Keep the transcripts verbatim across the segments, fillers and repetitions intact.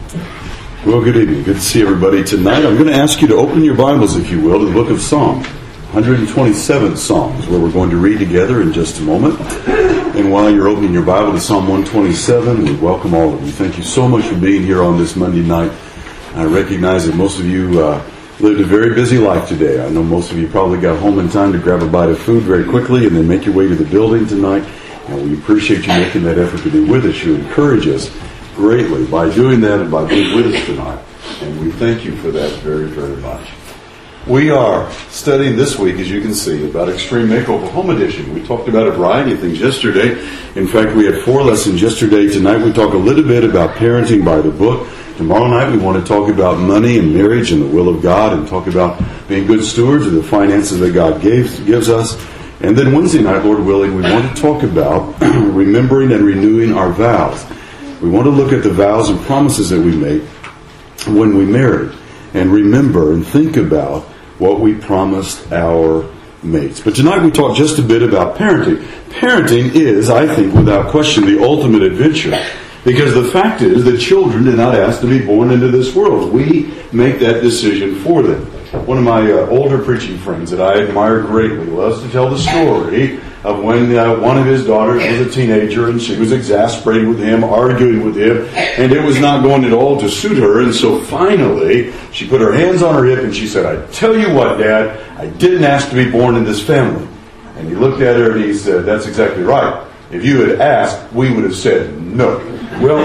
Well, good evening. Good to see everybody tonight. I'm going to ask you to open your Bibles, if you will, to the book of Psalms. one hundred twenty-seventh Psalms, where we're going to read together in just a moment. And while you're opening your Bible to Psalm one twenty-seven, we welcome all of you. Thank you so much for being here on this Monday night. I recognize that most of you uh, lived a very busy life today. I know most of you probably got home in time to grab a bite of food very quickly and then make your way to the building tonight. And we appreciate you making that effort to be with us. You encourage us greatly by doing that and by being with us tonight. And we thank you for that very, very much. We are studying this week, as you can see, about Extreme Makeover Home Edition. We talked about a variety of things yesterday. In fact, we had four lessons yesterday. Tonight we talk a little bit about parenting by the book. Tomorrow night we want to talk about money and marriage and the will of God and talk about being good stewards of the finances that God gives, gives us. And then Wednesday night, Lord willing, we want to talk about remembering and renewing our vows. We want to look at the vows and promises that we make when we marry and remember and think about what we promised our mates. But tonight we talk just a bit about parenting. Parenting is, I think, without question, the ultimate adventure. Because the fact is that children did not ask to be born into this world. We make that decision for them. One of my uh, older preaching friends that I admire greatly loves to tell the story of when uh, one of his daughters was a teenager and she was exasperated with him, arguing with him, and it was not going at all to suit her. And so finally, she put her hands on her hip and she said, "I tell you what, Dad, I didn't ask to be born in this family." And he looked at her and he said, "That's exactly right. If you had asked, we would have said no." Well,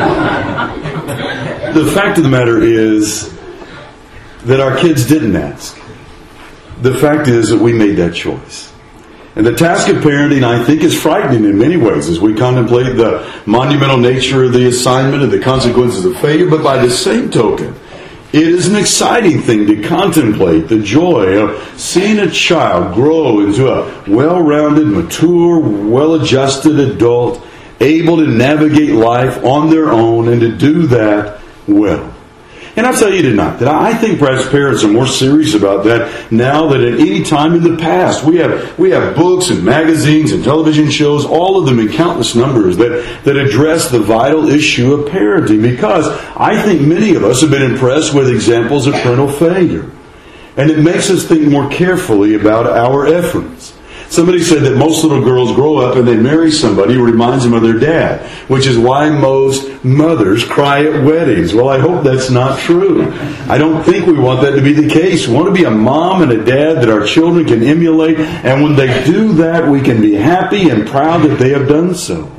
the fact of the matter is that our kids didn't ask. The fact is that we made that choice. And the task of parenting, I think, is frightening in many ways as we contemplate the monumental nature of the assignment and the consequences of failure. But by the same token, it is an exciting thing to contemplate the joy of seeing a child grow into a well-rounded, mature, well-adjusted adult, able to navigate life on their own and to do that well. And I'll tell you tonight that I think perhaps parents are more serious about that now than at any time in the past. We have we have books and magazines and television shows, all of them in countless numbers, that, that address the vital issue of parenting, because I think many of us have been impressed with examples of parental failure. And it makes us think more carefully about our efforts. Somebody said that most little girls grow up and they marry somebody who reminds them of their dad, which is why most mothers cry at weddings. Well, I hope that's not true. I don't think we want that to be the case. We want to be a mom and a dad that our children can emulate, and when they do that, we can be happy and proud that they have done so.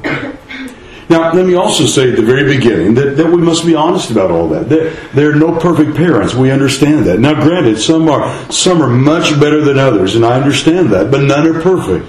Now, let me also say at the very beginning that, that we must be honest about all that. There, there are no perfect parents. We understand that. Now, granted, some are some are much better than others, and I understand that, but none are perfect.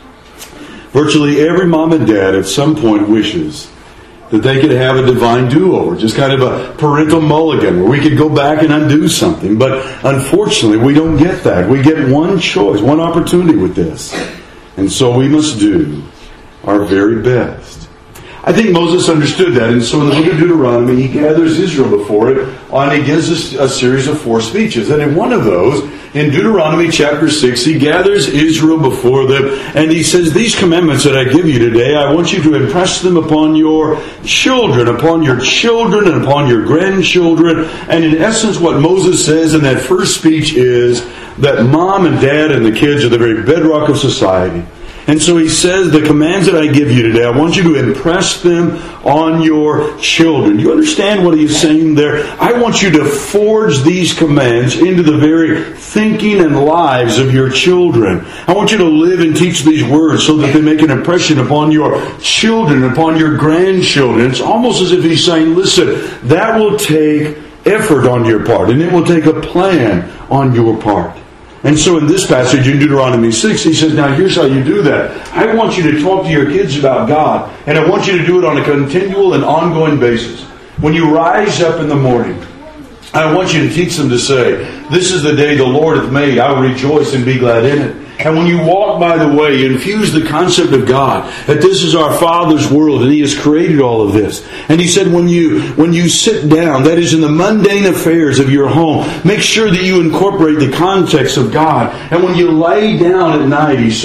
Virtually every mom and dad at some point wishes that they could have a divine do-over, just kind of a parental mulligan where we could go back and undo something. But unfortunately, we don't get that. We get one choice, one opportunity with this. And so we must do our very best. I think Moses understood that, and so in the book of Deuteronomy, he gathers Israel before it, and he gives us a series of four speeches. And in one of those, in Deuteronomy chapter six, he gathers Israel before them, and he says, "These commandments that I give you today, I want you to impress them upon your children, upon your children, and upon your grandchildren." And in essence, what Moses says in that first speech is that mom and dad and the kids are the very bedrock of society. And so he says, the commands that I give you today, I want you to impress them on your children. Do you understand what he's saying there? I want you to forge these commands into the very thinking and lives of your children. I want you to live and teach these words so that they make an impression upon your children, upon your grandchildren. It's almost as if he's saying, listen, that will take effort on your part, and it will take a plan on your part. And so in this passage in Deuteronomy six, he says, now here's how you do that. I want you to talk to your kids about God, and I want you to do it on a continual and ongoing basis. When you rise up in the morning, I want you to teach them to say, this is the day the Lord hath made. I will rejoice and be glad in it. And when you walk by the way, infuse the concept of God, that this is our Father's world and He has created all of this. And He said when you when you sit down, that is in the mundane affairs of your home, make sure that you incorporate the context of God. And when you lay down at night, He said,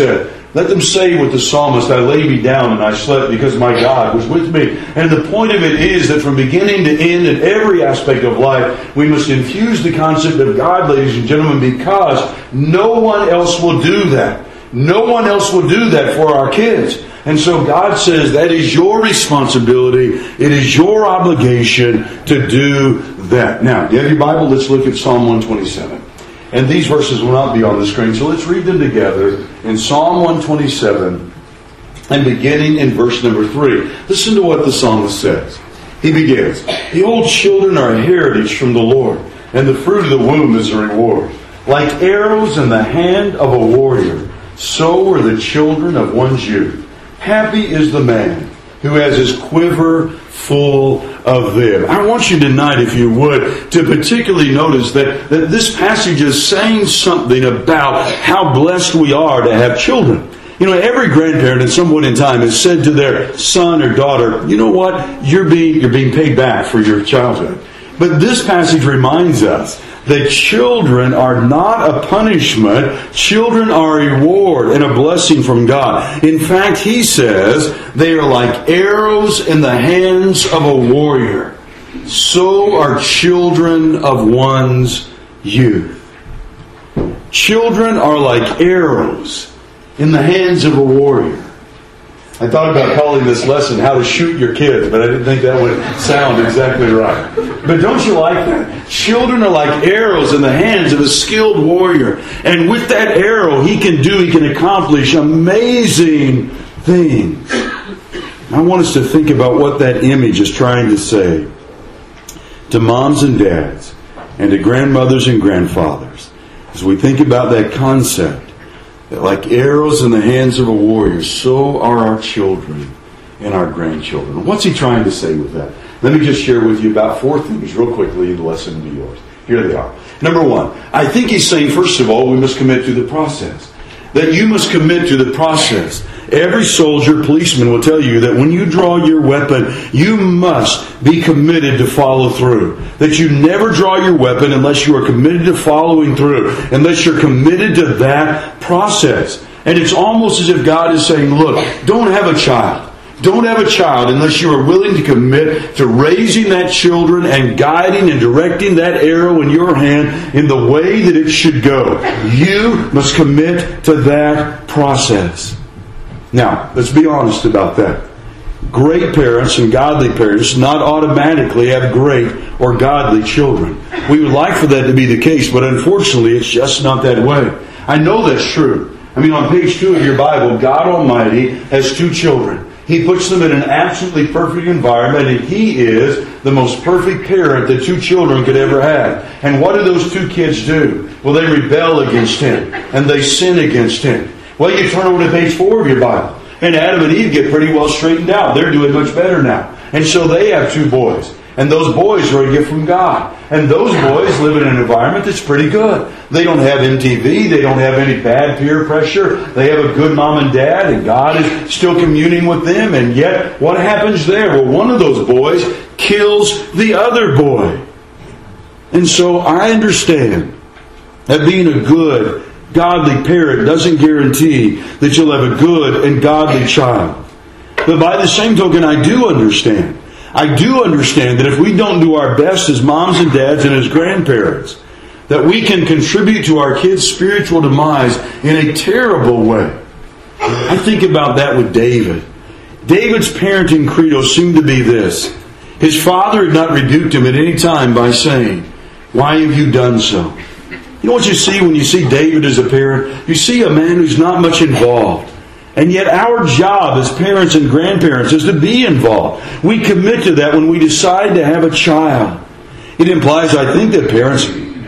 Let them say with the psalmist, I lay me down and I slept because my God was with me. And the point of it is that from beginning to end in every aspect of life, we must infuse the concept of God, ladies and gentlemen, because no one else will do that. No one else will do that for our kids. And so God says that is your responsibility. It is your obligation to do that. Now, you have your Bible? Let's look at Psalm one twenty-seven. And these verses will not be on the screen, so let's read them together in Psalm one twenty-seven and beginning in verse number three. Listen to what the psalmist says. He begins, Behold, children are a heritage from the Lord, and the fruit of the womb is a reward. Like arrows in the hand of a warrior, so are the children of one's youth. Happy is the man who has his quiver full of them. I want you tonight, if you would, to particularly notice that, that this passage is saying something about how blessed we are to have children. You know, every grandparent at some point in time has said to their son or daughter, you know what, you're being, you're being paid back for your childhood. But this passage reminds us that children are not a punishment. Children are a reward and a blessing from God. In fact, he says they are like arrows in the hands of a warrior. So are children of one's youth. Children are like arrows in the hands of a warrior. I thought about calling this lesson How to Shoot Your Kids, but I didn't think that would sound exactly right. But don't you like that? Children are like arrows in the hands of a skilled warrior. And with that arrow, he can do, he can accomplish amazing things. I want us to think about what that image is trying to say to moms and dads and to grandmothers and grandfathers. As we think about that concept, that like arrows in the hands of a warrior, so are our children and our grandchildren. What's he trying to say with that? Let me just share with you about four things real quickly, and the lesson will be yours. Here they are. Number one, I think he's saying, first of all, we must commit to the process. That you must commit to the process. Every soldier, policeman will tell you that when you draw your weapon, you must be committed to follow through. That you never draw your weapon unless you are committed to following through. Unless you're committed to that process. And it's almost as if God is saying, look, don't have a child. Don't have a child unless you are willing to commit to raising that children and guiding and directing that arrow in your hand in the way that it should go. You must commit to that process. Now, let's be honest about that. Great parents and godly parents not automatically have great or godly children. We would like for that to be the case, but unfortunately it's just not that way. I know that's true. I mean, on page two of your Bible, God Almighty has two children. He puts them in an absolutely perfect environment, and He is the most perfect parent that two children could ever have. And what do those two kids do? Well, they rebel against Him, and they sin against Him. Well, you turn over to page four of your Bible, and Adam and Eve get pretty well straightened out. They're doing much better now. And so they have two boys. And those boys are a gift from God. And those boys live in an environment that's pretty good. They don't have M T V. They don't have any bad peer pressure. They have a good mom and dad. And God is still communing with them. And yet, what happens there? Well, one of those boys kills the other boy. And so I understand that being a good, godly parent doesn't guarantee that you'll have a good and godly child. But by the same token, I do understand I do understand that if we don't do our best as moms and dads and as grandparents, that we can contribute to our kids' spiritual demise in a terrible way. I think about that with David. David's parenting credo seemed to be this. His father had not rebuked him at any time by saying, "Why have you done so?" You know what you see when you see David as a parent? You see a man who's not much involved. And yet our job as parents and grandparents is to be involved. We commit to that when we decide to have a child. It implies, I think, that parents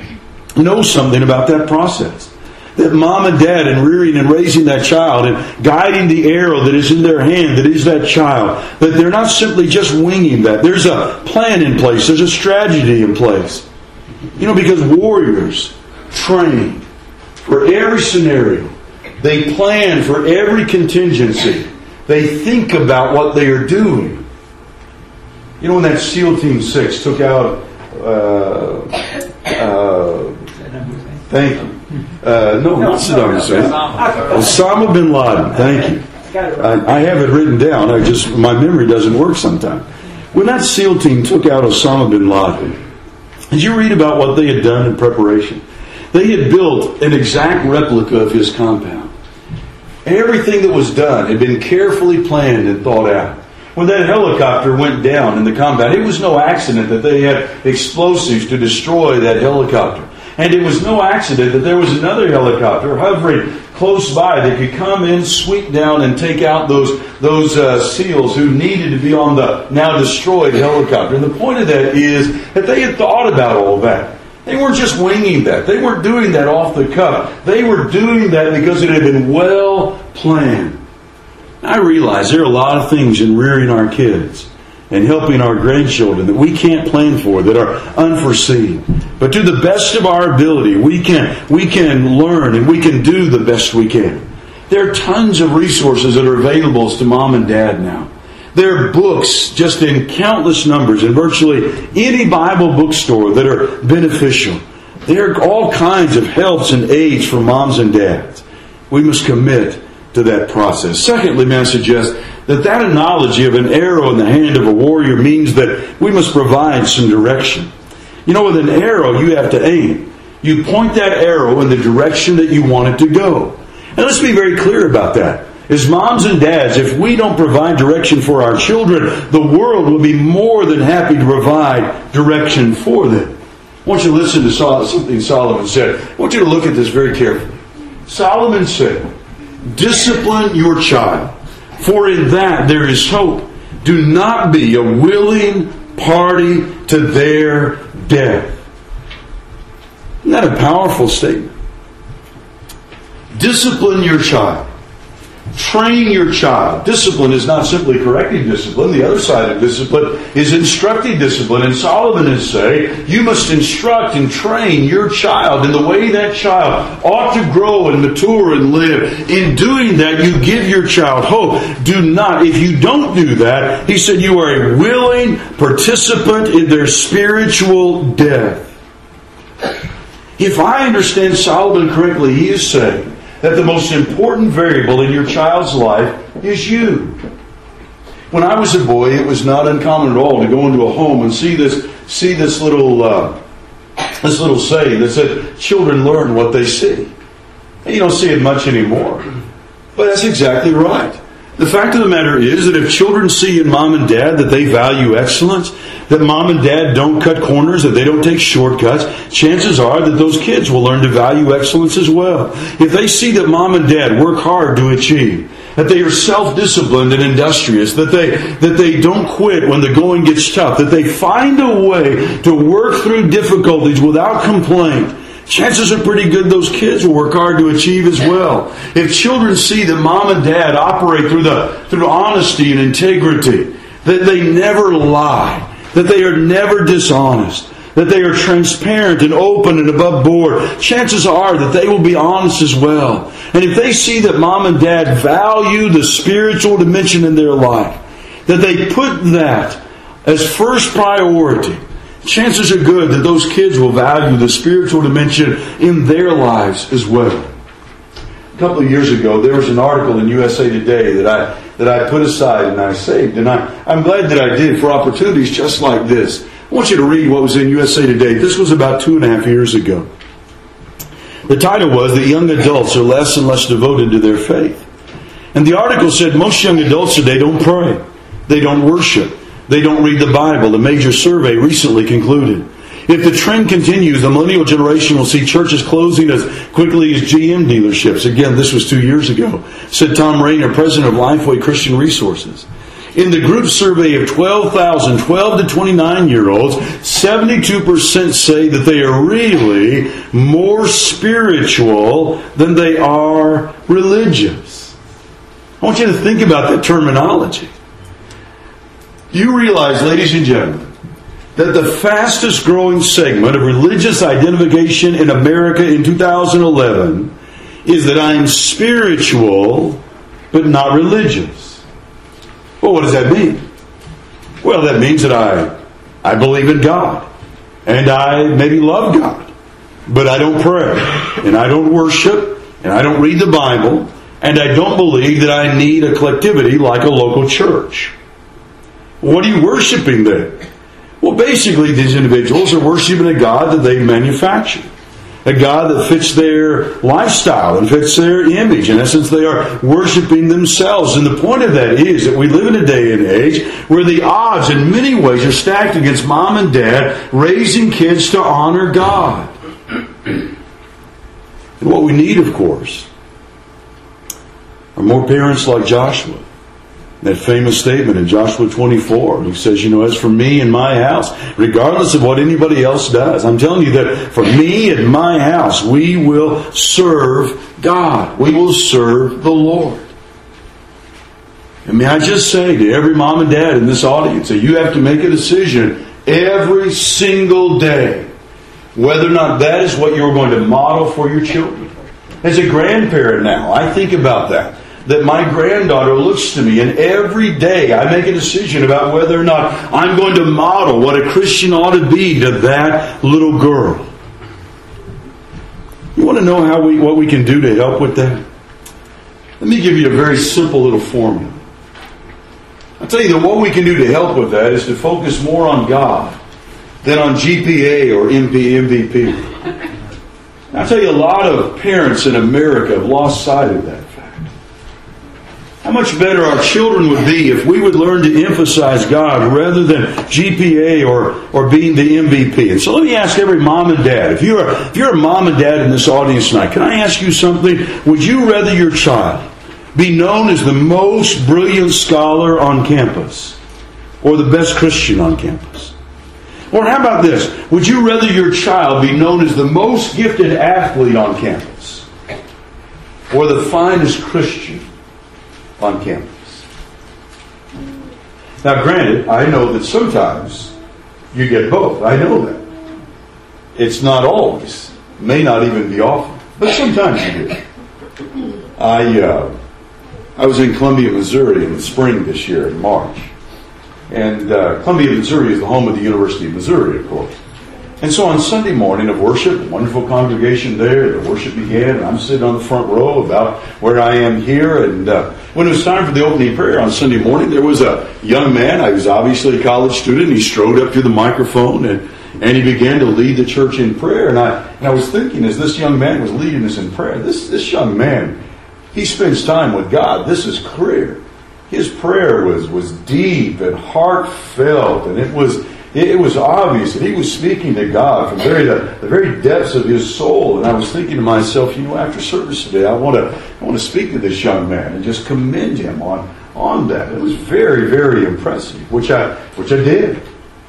know something about that process. That mom and dad in rearing and raising that child and guiding the arrow that is in their hand, that is that child, that they're not simply just winging that. There's a plan in place. There's a strategy in place. You know, because warriors train for every scenario. They plan for every contingency. They think about what they are doing. You know, when that SEAL Team six took out... Uh, uh, thank you. Uh, no, not Saddam Hussein. Osama bin Laden. Thank you. I, I have it written down. I just my memory doesn't work sometimes. When that SEAL team took out Osama bin Laden, did you read about what they had done in preparation? They had built an exact replica of his compound. Everything that was done had been carefully planned and thought out. When that helicopter went down in the compound, it was no accident that they had explosives to destroy that helicopter. And it was no accident that there was another helicopter hovering close by that could come in, sweep down, and take out those those uh, SEALs who needed to be on the now destroyed helicopter. And the point of that is that they had thought about all that. They weren't just winging that. They weren't doing that off the cuff. They were doing that because it had been well planned. I realize there are a lot of things in rearing our kids and helping our grandchildren that we can't plan for, that are unforeseen. But to the best of our ability, we can we can learn and we can do the best we can. There are tons of resources that are available to mom and dad now. There are books just in countless numbers in virtually any Bible bookstore that are beneficial. There are all kinds of helps and aids for moms and dads. We must commit to that process. Secondly, may I suggest that that analogy of an arrow in the hand of a warrior means that we must provide some direction. You know, with an arrow, you have to aim. You point that arrow in the direction that you want it to go. And let's be very clear about that. As moms and dads, if we don't provide direction for our children, the world will be more than happy to provide direction for them. I want you to listen to something Solomon said. I want you to look at this very carefully. Solomon said, "Discipline your child, for in that there is hope. Do not be a willing party to their death." Isn't that a powerful statement? Discipline your child. Train your child. Discipline is not simply corrective discipline. The other side of discipline is instructive discipline. And Solomon is saying, you must instruct and train your child in the way that child ought to grow and mature and live. In doing that, you give your child hope. Do not, if you don't do that, he said, you are a willing participant in their spiritual death. If I understand Solomon correctly, he is saying that the most important variable in your child's life is you. When I was a boy, it was not uncommon at all to go into a home and see this see this little uh, this little saying that said, "Children learn what they see." And you don't see it much anymore, but that's exactly right. The fact of the matter is that if children see in mom and dad that they value excellence, that mom and dad don't cut corners, that they don't take shortcuts, chances are that those kids will learn to value excellence as well. If they see that mom and dad work hard to achieve, that they are self-disciplined and industrious, that they that they don't quit when the going gets tough, that they find a way to work through difficulties without complaint, chances are pretty good those kids will work hard to achieve as well. If children see that mom and dad operate through the through honesty and integrity, that they never lie, that they are never dishonest, that they are transparent and open and above board, chances are that they will be honest as well. And if they see that mom and dad value the spiritual dimension in their life, that they put that as first priority, chances are good that those kids will value the spiritual dimension in their lives as well. A couple of years ago, there was an article in U S A Today that I that I put aside and I saved. And I, I'm glad that I did for opportunities just like this. I want you to read what was in U S A Today. This was about two and a half years ago. The title was, "That Young Adults Are Less and Less Devoted to Their Faith." And the article said most young adults today don't pray. They don't worship. They don't read the Bible. A major survey recently concluded. If the trend continues, the millennial generation will see churches closing as quickly as G M dealerships. Again, this was two years ago, said Tom Rayner, president of Lifeway Christian Resources. In the group survey of twelve thousand twelve to twenty-nine-year-olds, seventy-two percent say that they are really more spiritual than they are religious. I want you to think about that terminology. You realize, ladies and gentlemen, that the fastest growing segment of religious identification in America in two thousand eleven is that I am spiritual but not religious. Well, what does that mean? Well, that means that I I believe in God and I maybe love God, but I don't pray, and I don't worship, and I don't read the Bible, and I don't believe that I need a collectivity like a local church. What are you worshiping then? Well, basically, these individuals are worshiping a God that they've manufactured. A God that fits their lifestyle and fits their image. In essence, they are worshiping themselves. And the point of that is that we live in a day and age where the odds in many ways are stacked against mom and dad raising kids to honor God. And what we need, of course, are more parents like Joshua. That famous statement in Joshua twenty-four, he says, you know, as for me and my house, regardless of what anybody else does, I'm telling you that for me and my house, we will serve God. We will serve the Lord. And may I just say to every mom and dad in this audience that you have to make a decision every single day whether or not that is what you're going to model for your children. As a grandparent now, I think about that. That my granddaughter looks to me, and every day I make a decision about whether or not I'm going to model what a Christian ought to be to that little girl. You want to know how we what we can do to help with that? Let me give you a very simple little formula. I'll tell you that what we can do to help with that is to focus more on God than on G P A or M V P. I'll tell you, a lot of parents in America have lost sight of that. How much better our children would be if we would learn to emphasize God rather than G P A or, or being the M V P. And so let me ask every mom and dad, if you're, a, if you're a mom and dad in this audience tonight, can I ask you something? Would you rather your child be known as the most brilliant scholar on campus or the best Christian on campus? Or how about this? Would you rather your child be known as the most gifted athlete on campus or the finest Christian on campus? Now granted, I know that sometimes you get both. I know that. It's not always. May not even be often. But sometimes you do. I uh, I was in Columbia, Missouri in the spring this year, in March. And uh, Columbia, Missouri is the home of the University of Missouri, of course. And so on Sunday morning of worship, a wonderful congregation there, the worship began, and I'm sitting on the front row about where I am here. And uh, when it was time for the opening prayer on Sunday morning, there was a young man. I was obviously a college student. He strode up to the microphone, and, and he began to lead the church in prayer. And I, and I was thinking, as this young man was leading us in prayer, this, this young man, he spends time with God. This is clear. His prayer was, was deep and heartfelt, and it was... It was obvious that he was speaking to God from very, the, the very depths of his soul. And I was thinking to myself, you know, after service today, I want to I want to speak to this young man and just commend him on, on that. It was very, very impressive, which I which I did.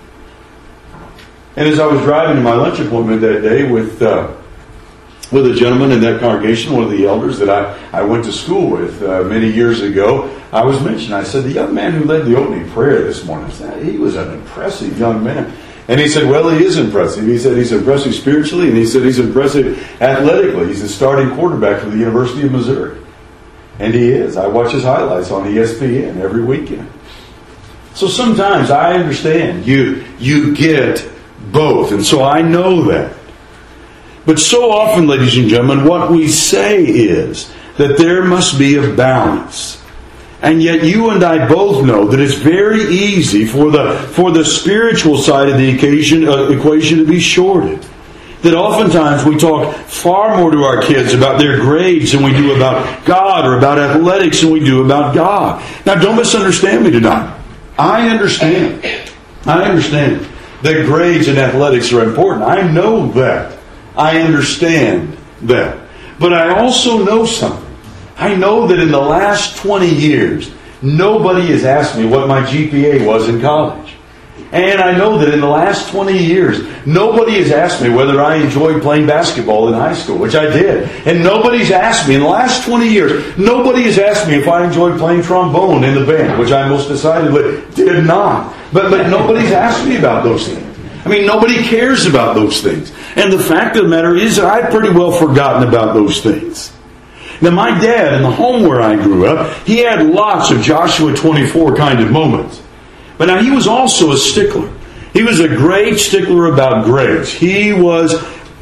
And as I was driving to my lunch appointment that day with uh, with a gentleman in that congregation, one of the elders that I, I went to school with uh, many years ago, I was mentioned, I said, the young man who led the opening prayer this morning, I said, he was an impressive young man. And he said, well, he is impressive. He said he's impressive spiritually, and he said he's impressive athletically. He's the starting quarterback for the University of Missouri. And he is. I watch his highlights on E S P N every weekend. So sometimes I understand you, you get both. And so I know that. But so often, ladies and gentlemen, what we say is that there must be a balance. And yet you and I both know that it's very easy for the for the spiritual side of the occasion, uh, equation to be shorted. That oftentimes we talk far more to our kids about their grades than we do about God, or about athletics than we do about God. Now, don't misunderstand me tonight. I understand. I understand that grades and athletics are important. I know that. I understand that. But I also know something. I know that in the last twenty years, nobody has asked me what my G P A was in college. And I know that in the last twenty years, nobody has asked me whether I enjoyed playing basketball in high school, which I did. And nobody's asked me in the last twenty years, nobody has asked me if I enjoyed playing trombone in the band, which I most decidedly did not. But, but nobody's asked me about those things. I mean, nobody cares about those things. And the fact of the matter is that I've pretty well forgotten about those things. Now, my dad, in the home where I grew up, he had lots of Joshua twenty-four kind of moments. But now, he was also a stickler. He was a great stickler about grades. He was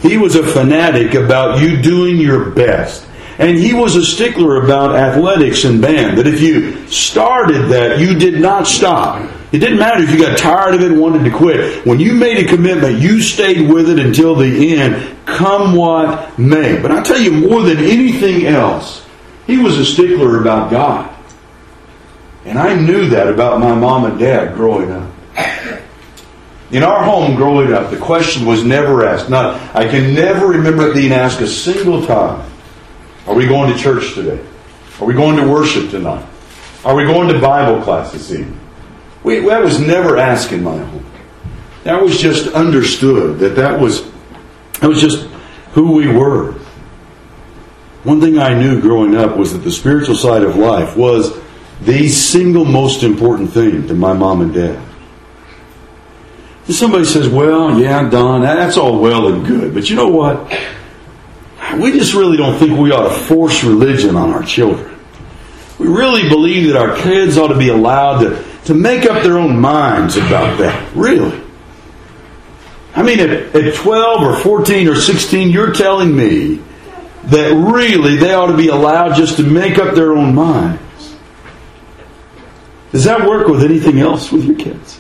He was a fanatic about you doing your best. And he was a stickler about athletics and band. That if you started that, you did not stop. It didn't matter if you got tired of it and wanted to quit. When you made a commitment, you stayed with it until the end, come what may. But I tell you, more than anything else, he was a stickler about God. And I knew that about my mom and dad growing up. In our home growing up, the question was never asked. Not, I can never remember it being asked a single time. Are we going to church today? Are we going to worship tonight? Are we going to Bible class this evening? We, that was never asked in my home. That was just understood. That that was, that was just who we were. One thing I knew growing up was that the spiritual side of life was the single most important thing to my mom and dad. And somebody says, well, yeah, Don, that's all well and good. But you know what? We just really don't think we ought to force religion on our children. We really believe that our kids ought to be allowed to, to make up their own minds about that. Really. I mean, at, at twelve or fourteen or sixteen, you're telling me that really they ought to be allowed just to make up their own minds. Does that work with anything else with your kids?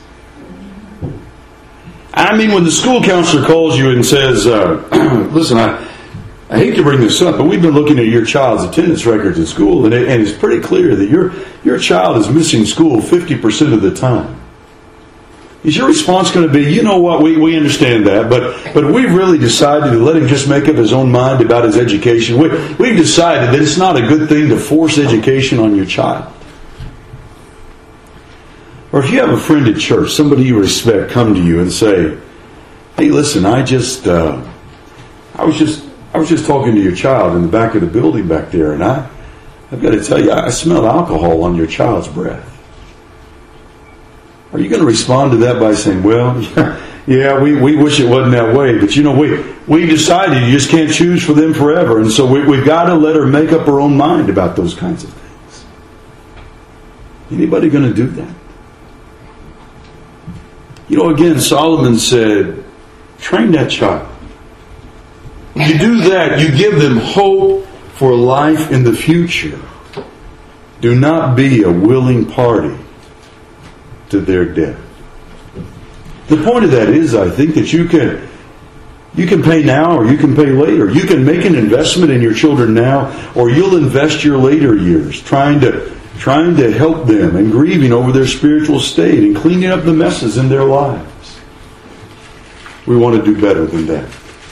I mean, when the school counselor calls you and says, uh, listen, I... I hate to bring this up, but we've been looking at your child's attendance records in school, and, it, and it's pretty clear that your your child is missing school fifty percent of the time. Is your response going to be, you know what, we, we understand that, but but we've really decided to let him just make up his own mind about his education. We, we've decided that it's not a good thing to force education on your child. Or if you have a friend at church, somebody you respect, come to you and say, hey, listen, I just, uh, I was just... I was just talking to your child in the back of the building back there, and I, I've got to tell you, I smell alcohol on your child's breath. Are you going to respond to that by saying, well, yeah, yeah we, we wish it wasn't that way, but you know, we, we decided you just can't choose for them forever, and so we, we've got to let her make up her own mind about those kinds of things. Anybody going to do that? You know, again, Solomon said, train that child. When you do that, you give them hope for life in the future. Do not be a willing party to their death. The point of that is, I think, that you can you can pay now or you can pay later. You can make an investment in your children now, or you'll invest your later years trying to trying to help them and grieving over their spiritual state and cleaning up the messes in their lives. We want to do better than that.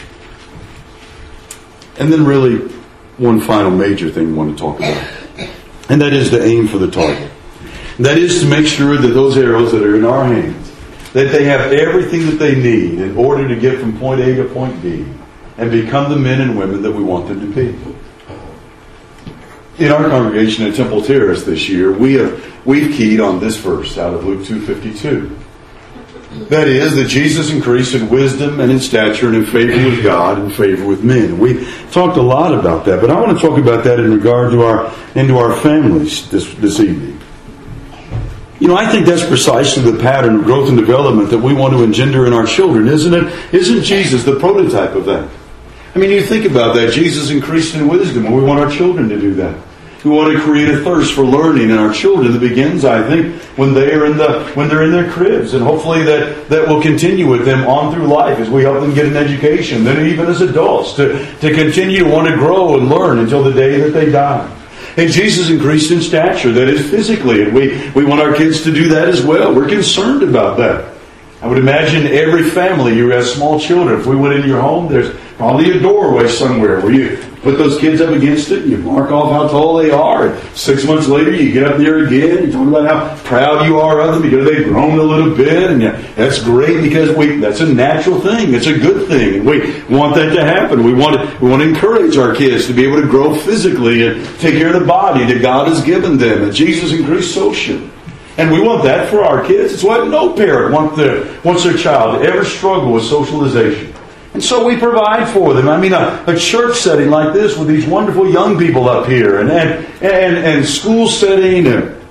And then really, one final major thing we want to talk about. And that is to aim for the target. And that is to make sure that those arrows that are in our hands, that they have everything that they need in order to get from point A to point B and become the men and women that we want them to be. In our congregation at Temple Terrace this year, we have, we've keyed on this verse out of Luke two fifty-two. That is, that Jesus increased in wisdom and in stature and in favor with God and favor with men. We talked a lot about that, but I want to talk about that in regard to our into our families this, this evening. You know, I think that's precisely the pattern of growth and development that we want to engender in our children, isn't it? Isn't Jesus the prototype of that? I mean, you think about that. Jesus increased in wisdom, and we want our children to do that. We want to create a thirst for learning in our children that begins, I think, when they are in the when they're in their cribs, and hopefully that, that will continue with them on through life as we help them get an education, then even as adults to, to continue to want to grow and learn until the day that they die. And Jesus increased in stature, that is physically, and we, we want our kids to do that as well. We're concerned about that. I would imagine every family who has small children, if we went into your home, there's probably a doorway somewhere where you put those kids up against it, you mark off how tall they are, and six months later you get up there again, you talk about how proud you are of them because they've grown a little bit, and that's great because we that's a natural thing, it's a good thing, and we want that to happen. We want to, we want to encourage our kids to be able to grow physically and take care of the body that God has given them, and Jesus increased socially. And we want that for our kids. It's why no parent wants their, wants their child to ever struggle with socialization. And so we provide for them. I mean, a, a church setting like this with these wonderful young people up here, and and and, and school setting, and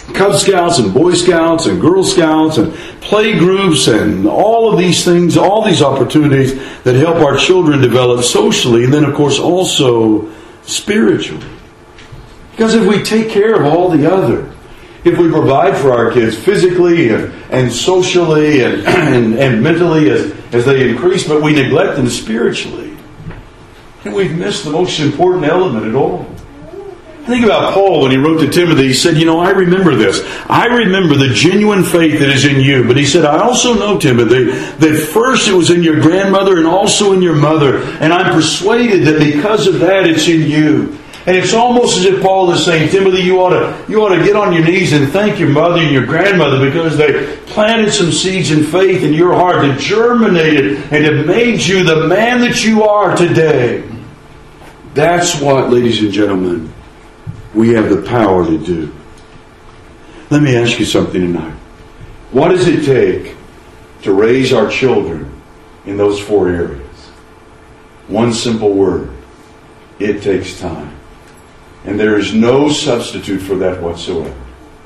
Cub Scouts and Boy Scouts and Girl Scouts and play groups and all of these things, all these opportunities that help our children develop socially, and then of course also spiritually. Because if we take care of all the other, if we provide for our kids physically and, and socially and, and, and mentally as, as they increase, but we neglect them spiritually, then we've missed the most important element at all. Think about Paul when he wrote to Timothy. He said, you know, I remember this. I remember the genuine faith that is in you. But he said, I also know, Timothy, that first it was in your grandmother and also in your mother. And I'm persuaded that because of that it's in you. And it's almost as if Paul is saying, Timothy, you ought to, you ought to get on your knees and thank your mother and your grandmother because they planted some seeds in faith in your heart that germinated and have made you the man that you are today. That's what, ladies and gentlemen, we have the power to do. Let me ask you something tonight. What does it take to raise our children in those four areas? One simple word. It takes time. And there is no substitute for that whatsoever.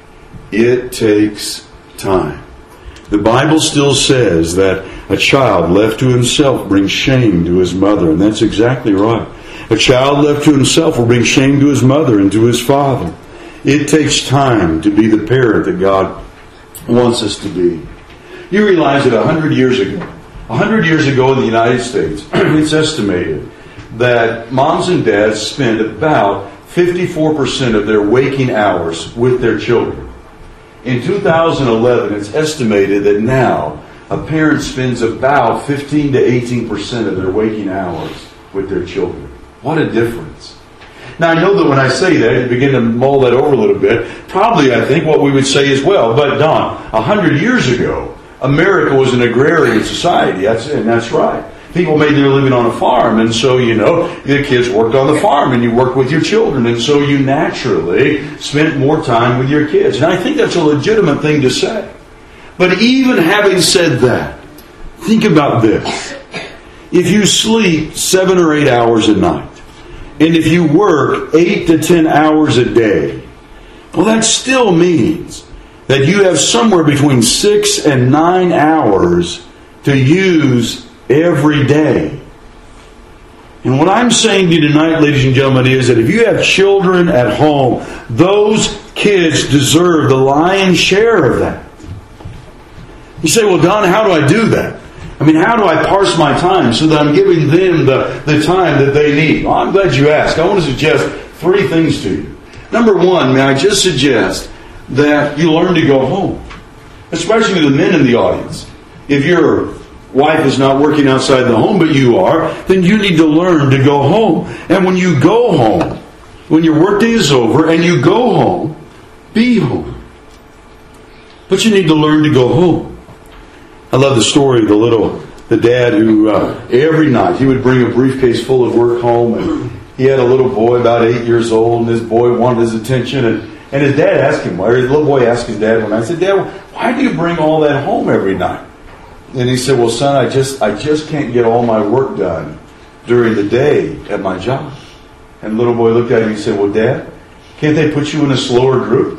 It takes time. The Bible still says that a child left to himself brings shame to his mother, and that's exactly right. A child left to himself will bring shame to his mother and to his father. It takes time to be the parent that God wants us to be. You realize that a hundred years ago, a hundred years ago in the United States, it's estimated that moms and dads spend about fifty-four percent of their waking hours with their children. In two thousand eleven, it's estimated that now a parent spends about fifteen to eighteen percent of their waking hours with their children. What a difference. Now, I know that when I say that, you begin to mull that over a little bit. Probably, I think, what we would say as well. But, Don, a hundred years ago, America was an agrarian society. That's it, and that's right. People made their living on a farm, and so, you know, the kids worked on the farm, and you worked with your children, and so you naturally spent more time with your kids. And I think that's a legitimate thing to say. But even having said that, think about this. If you sleep seven or eight hours a night, and if you work eight to ten hours a day, well, that still means that you have somewhere between six and nine hours to use every day. And what I'm saying to you tonight, ladies and gentlemen, is that if you have children at home, those kids deserve the lion's share of that. You say, well, Don, how do I do that? I mean, how do I parse my time so that I'm giving them the, the time that they need? Well, I'm glad you asked. I want to suggest three things to you. Number one, may I just suggest that you learn to go home, especially the men in the audience. If your wife is not working outside the home, but you are, then you need to learn to go home. And when you go home, when your workday is over and you go home, be home. But you need to learn to go home. I love the story of the little, the dad who uh, every night he would bring a briefcase full of work home, and he had a little boy about eight years old, and this boy wanted his attention, and, and his dad asked him, or his little boy asked his dad one night, I said, Dad, why do you bring all that home every night? And he said, well, son, I just I just can't get all my work done during the day at my job. And the little boy looked at him and he said, well, Dad, can't they put you in a slower group?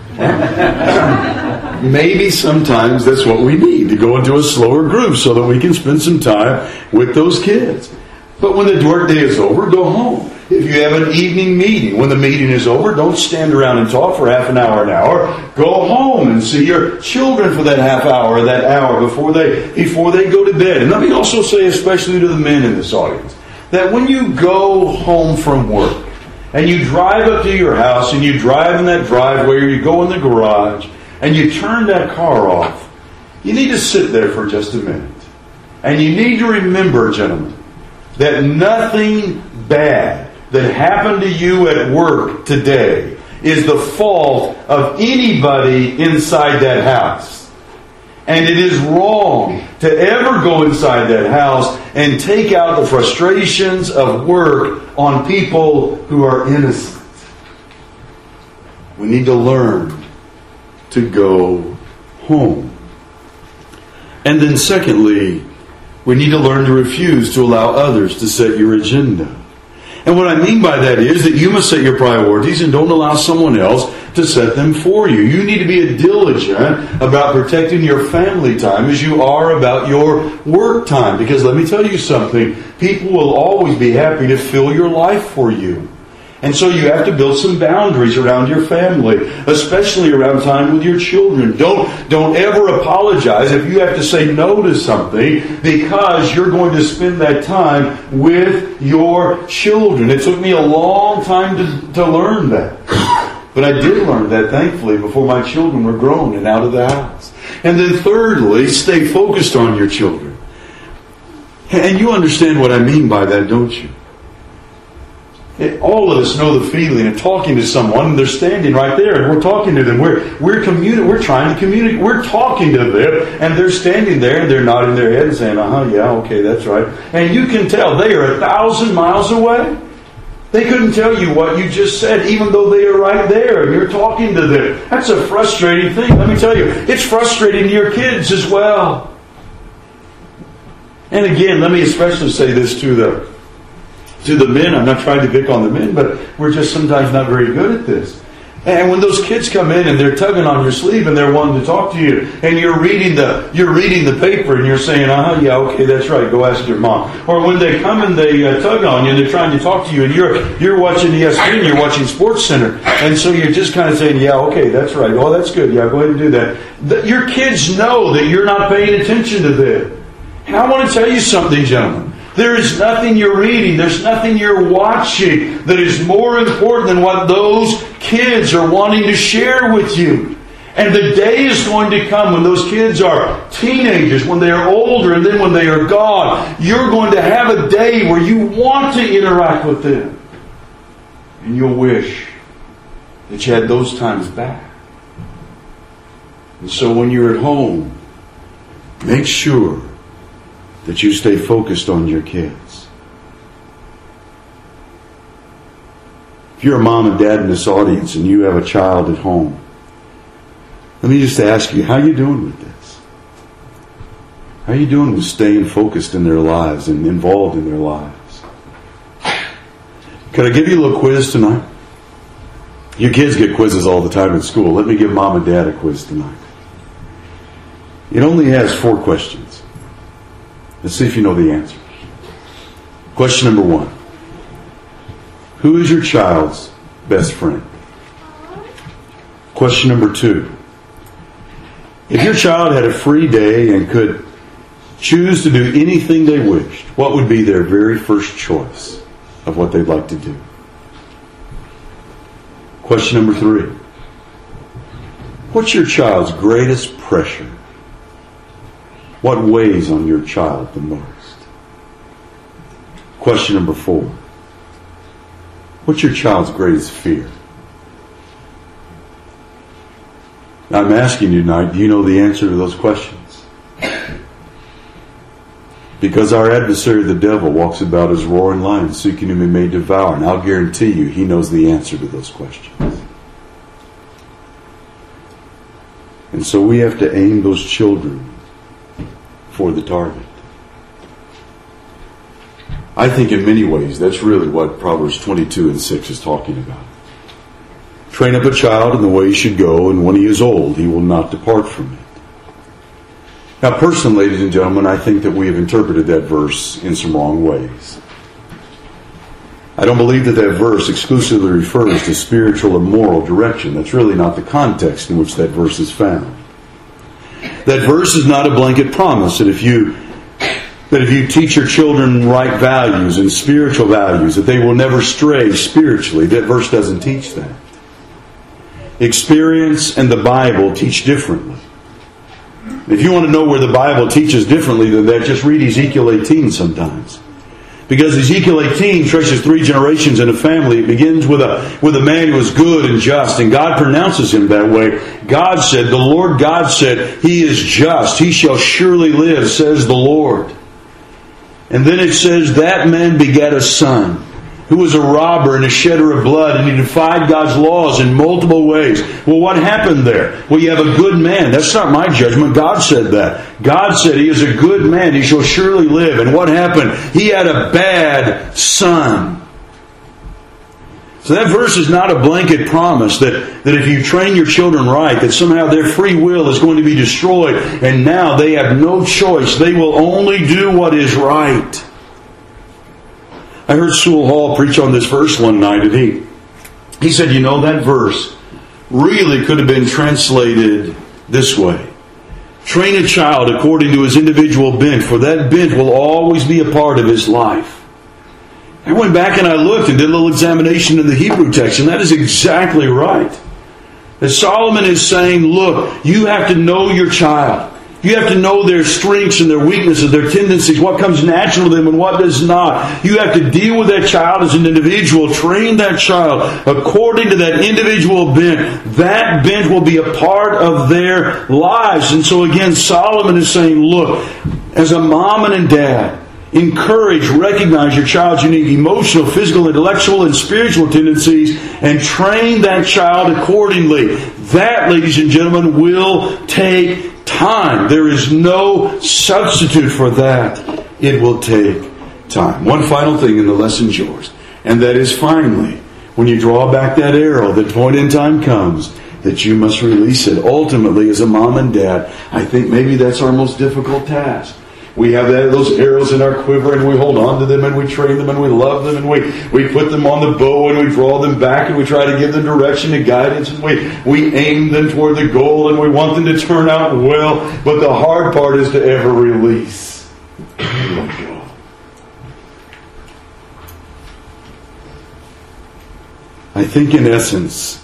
Maybe sometimes that's what we need, to go into a slower group so that we can spend some time with those kids. But when the work day is over, go home. If you have an evening meeting, when the meeting is over, don't stand around and talk for half an hour, an hour. Go home and see your children for that half hour, that hour before they before they go to bed. And let me also say, especially to the men in this audience, that when you go home from work and you drive up to your house and you drive in that driveway or you go in the garage and you turn that car off, you need to sit there for just a minute. And you need to remember, gentlemen, that nothing bad that happened to you at work today is the fault of anybody inside that house. And it is wrong to ever go inside that house and take out the frustrations of work on people who are innocent. We need to learn to go home. And then secondly, we need to learn to refuse to allow others to set your agenda. And what I mean by that is that you must set your priorities and don't allow someone else to set them for you. You need to be as diligent about protecting your family time as you are about your work time. Because let me tell you something, people will always be happy to fill your life for you. And so you have to build some boundaries around your family, especially around time with your children. Don't, don't ever apologize if you have to say no to something because you're going to spend that time with your children. It took me a long time to, to learn that. But I did learn that, thankfully, before my children were grown and out of the house. And then thirdly, stay focused on your children. And you understand what I mean by that, don't you? It, all of us know the feeling of talking to someone, and they're standing right there, and we're talking to them. We're we're communi- We're trying to communicate. We're talking to them, and they're standing there, and they're nodding their head and saying, "Uh huh, yeah, okay, that's right." And you can tell they are a thousand miles away. They couldn't tell you what you just said, even though they are right there, and you're talking to them. That's a frustrating thing. Let me tell you, it's frustrating to your kids as well. And again, let me especially say this to the. To the men, I'm not trying to pick on the men, but we're just sometimes not very good at this. And when those kids come in and they're tugging on your sleeve and they're wanting to talk to you, and you're reading the you're reading the paper and you're saying, "Uh huh, yeah, okay, that's right. Go ask your mom." Or when they come and they uh, tug on you and they're trying to talk to you, and you're you're watching E S P N, you're watching Sports Center, and so you're just kind of saying, "Yeah, okay, that's right. Oh, that's good. Yeah, go ahead and do that." The, your kids know that you're not paying attention to them. And I want to tell you something, gentlemen. There is nothing you're reading, there's nothing you're watching that is more important than what those kids are wanting to share with you. And the day is going to come when those kids are teenagers, when they are older, and then when they are gone. You're going to have a day where you want to interact with them. And you'll wish that you had those times back. And so when you're at home, make sure that you stay focused on your kids. If you're a mom and dad in this audience and you have a child at home, let me just ask you, how are you doing with this? How are you doing with staying focused in their lives and involved in their lives? Could I give you a little quiz tonight? Your kids get quizzes all the time in school. Let me give mom and dad a quiz tonight. It only has four questions. Let's see if you know the answer. Question number one. Who is your child's best friend? Question number two. If your child had a free day and could choose to do anything they wished, what would be their very first choice of what they'd like to do? Question number three. What's your child's greatest pressure? What weighs on your child the most? Question number four. What's your child's greatest fear? Now I'm asking you tonight, do you know the answer to those questions? Because our adversary, the devil, walks about as a roaring lion, seeking whom he may devour. And I'll guarantee you, he knows the answer to those questions. And so we have to aim those children for the target. I think in many ways that's really what Proverbs twenty-two and six is talking about. Train up a child in the way he should go, and when he is old, he will not depart from it. Now, personally, ladies and gentlemen, I think that we have interpreted that verse in some wrong ways. I don't believe that that verse exclusively refers to spiritual or moral direction. That's really not the context in which that verse is found. That verse is not a blanket promise that if you that if you teach your children right values and spiritual values, that they will never stray spiritually. That verse doesn't teach that. Experience and the Bible teach differently. If you want to know where the Bible teaches differently than that, just read Ezekiel eighteen sometimes. Because Ezekiel eighteen traces three generations in a family. It begins with a with a man who is good and just, and God pronounces him that way. God said, the Lord God said, He is just. He shall surely live, says the Lord. And then it says, that man begat a son, who was a robber and a shedder of blood, and he defied God's laws in multiple ways. Well, what happened there? Well, you have a good man. That's not my judgment. God said that. God said he is a good man. He shall surely live. And what happened? He had a bad son. So that verse is not a blanket promise that, that if you train your children right, that somehow their free will is going to be destroyed and now they have no choice. They will only do what is right. I heard Sewell Hall preach on this verse one night, and he, he said, you know, that verse really could have been translated this way. Train a child according to his individual bent, for that bent will always be a part of his life. I went back and I looked and did a little examination in the Hebrew text, and that is exactly right. That Solomon is saying, look, you have to know your child. You have to know their strengths and their weaknesses, their tendencies, what comes natural to them and what does not. You have to deal with that child as an individual. Train that child according to that individual bent. That bent will be a part of their lives. And so again, Solomon is saying, look, as a mom and a dad, encourage, recognize your child's unique emotional, physical, intellectual, and spiritual tendencies and train that child accordingly. That, ladies and gentlemen, will take time. There is no substitute for that. It will take time. One final thing, and the lesson's yours. And that is, finally, when you draw back that arrow, the point in time comes that you must release it. Ultimately, as a mom and dad, I think maybe that's our most difficult task. We have that, those arrows in our quiver, and we hold on to them, and we train them, and we love them, and we, we put them on the bow, and we draw them back, and we try to give them direction and guidance, and we, we aim them toward the goal, and we want them to turn out well. But the hard part is to ever release. Let go. I think in essence,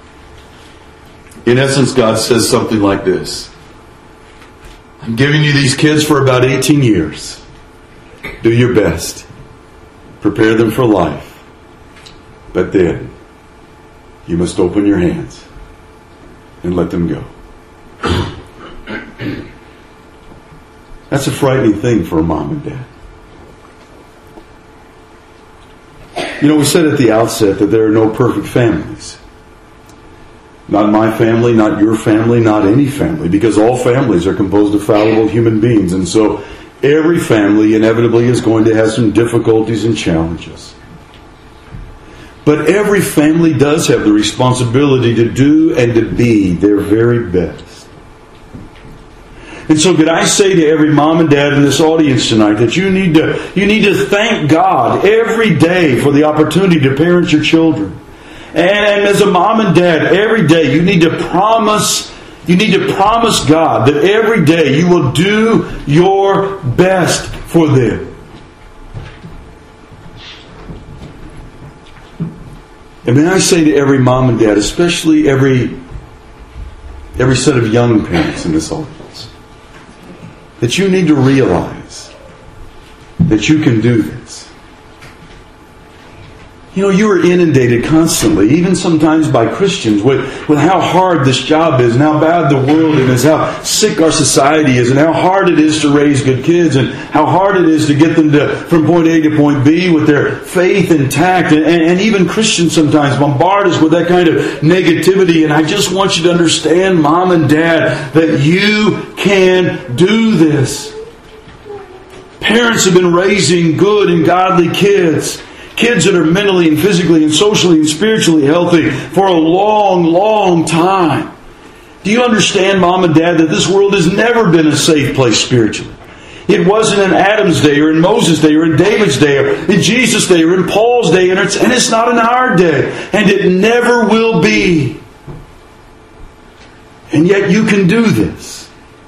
in essence, God says something like this. I'm giving you these kids for about eighteen years. Do your best. Prepare them for life. But then, you must open your hands and let them go. That's a frightening thing for a mom and dad. You know, we said at the outset that there are no perfect families. Not my family, not your family, not any family, because all families are composed of fallible human beings. And so every family inevitably is going to have some difficulties and challenges. But every family does have the responsibility to do and to be their very best. And so could I say to every mom and dad in this audience tonight that you need to, you need to thank God every day for the opportunity to parent your children. And as a mom and dad, every day you need to promise, you need to promise God that every day you will do your best for them. And may I say to every mom and dad, especially every every set of young parents in this audience, that you need to realize that you can do this. You know, you are inundated constantly, even sometimes by Christians, with, with how hard this job is and how bad the world is, how sick our society is, and how hard it is to raise good kids, and how hard it is to get them to from point A to point B with their faith intact. And, and, and even Christians sometimes bombard us with that kind of negativity. And I just want you to understand, Mom and Dad, that you can do this. Parents have been raising good and godly kids. Kids that are mentally and physically and socially and spiritually healthy for a long, long time. Do you understand, Mom and Dad, that this world has never been a safe place spiritually? It wasn't in Adam's day or in Moses' day or in David's day or in Jesus' day or in Paul's day, and it's, and it's not in our day. And it never will be. And yet you can do this.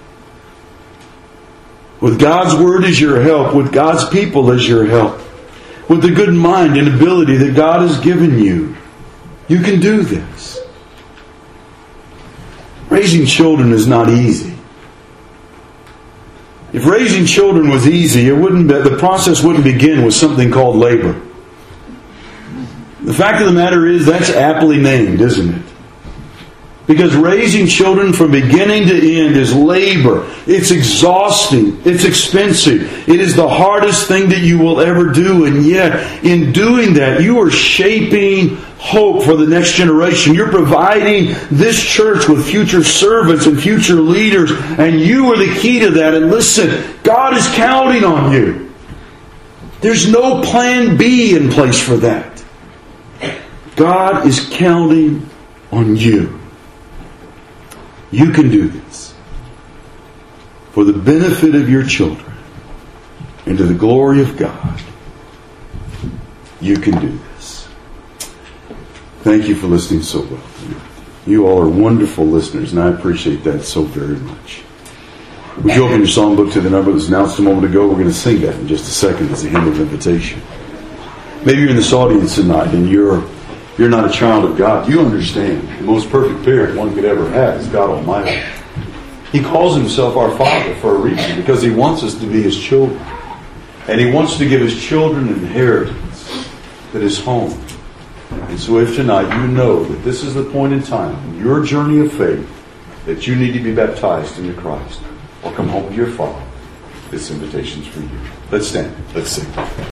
With God's Word as your help, with God's people as your help, with the good mind and ability that God has given you, you can do this. Raising children is not easy. If raising children was easy, it wouldn't be, the process wouldn't begin with something called labor. The fact of the matter is, that's aptly named, isn't it? Because raising children from beginning to end is labor. It's exhausting. It's expensive. It is the hardest thing that you will ever do. And yet, in doing that, you are shaping hope for the next generation. You're providing this church with future servants and future leaders. And you are the key to that. And listen, God is counting on you. There's no plan B in place for that. God is counting on you. You can do this for the benefit of your children and to the glory of God. You can do this. Thank you for listening so well. You all are wonderful listeners, and I appreciate that so very much. Would you open your songbook to the number that was announced a moment ago? We're going to sing that in just a second as a hymn of invitation. Maybe you're in this audience tonight and you're you're not a child of God. You understand the most perfect parent one could ever have is God Almighty. He calls Himself our Father for a reason, because He wants us to be His children. And He wants to give His children an inheritance that is home. And so if tonight you know that this is the point in time in your journey of faith that you need to be baptized into Christ or come home to your Father, this invitation is for you. Let's stand. Let's sing.